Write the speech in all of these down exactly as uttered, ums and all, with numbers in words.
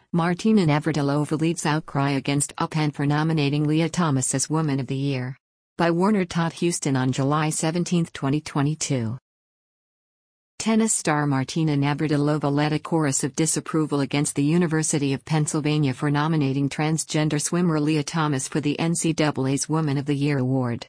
Martina Navratilova leads outcry against U Penn for nominating Lia Thomas as Woman of the Year. By Warner Todd Houston on July seventeenth, twenty twenty-two. Tennis star Martina Navratilova led a chorus of disapproval against the University of Pennsylvania for nominating transgender swimmer Lia Thomas for the N C double A's Woman of the Year award.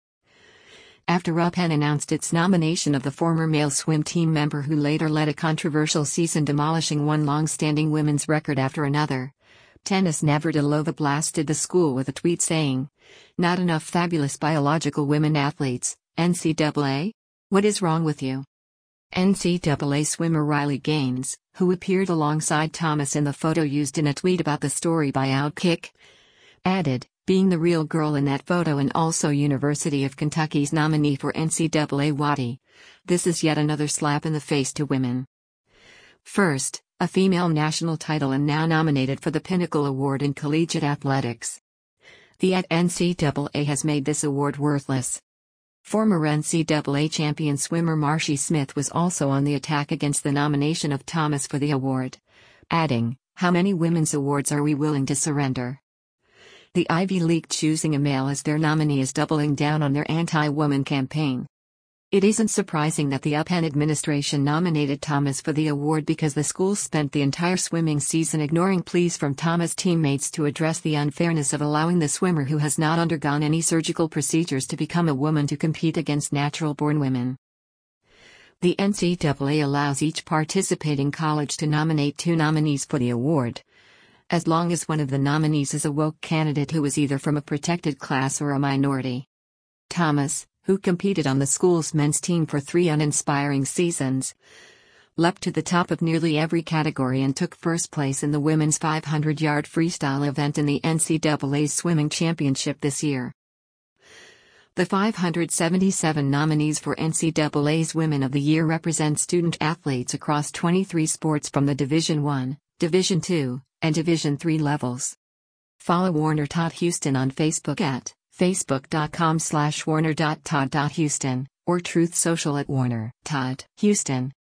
After U Penn announced its nomination of the former male swim team member who later led a controversial season demolishing one long-standing women's record after another, Tennis Navratilova blasted the school with a tweet saying, "Not enough fabulous biological women athletes, N C double A? What is wrong with you?" N C double A swimmer Riley Gaines, who appeared alongside Thomas in the photo used in a tweet about the story by Outkick, added, "Being the real girl in that photo and also University of Kentucky's nominee for N C double A Waddy. This is yet another slap in the face to women. First, a female national title and now nominated for the Pinnacle Award in collegiate athletics. The at N C double A has made this award worthless." Former N C double A champion swimmer Marcie Smith was also on the attack against the nomination of Thomas for the award, adding, "How many women's awards are we willing to surrender?" The Ivy League choosing a male as their nominee is doubling down on their anti-woman campaign. It isn't surprising that the U Penn administration nominated Thomas for the award because the school spent the entire swimming season ignoring pleas from Thomas' teammates to address the unfairness of allowing the swimmer who has not undergone any surgical procedures to become a woman to compete against natural-born women. The N C double A allows each participating college to nominate two nominees for the award, as long as one of the nominees is a woke candidate who is either from a protected class or a minority. Thomas, who competed on the school's men's team for three uninspiring seasons, leapt to the top of nearly every category and took first place in the women's five hundred yard freestyle event in the N C double A's swimming championship this year. The five hundred seventy-seven nominees for N C double A's Women of the Year represent student athletes across twenty-three sports from the Division one, Division two, and Division three levels. Follow Warner Todd Houston on Facebook at facebook.com slash warner.todd.houston, or Truth Social at Warner Todd Houston.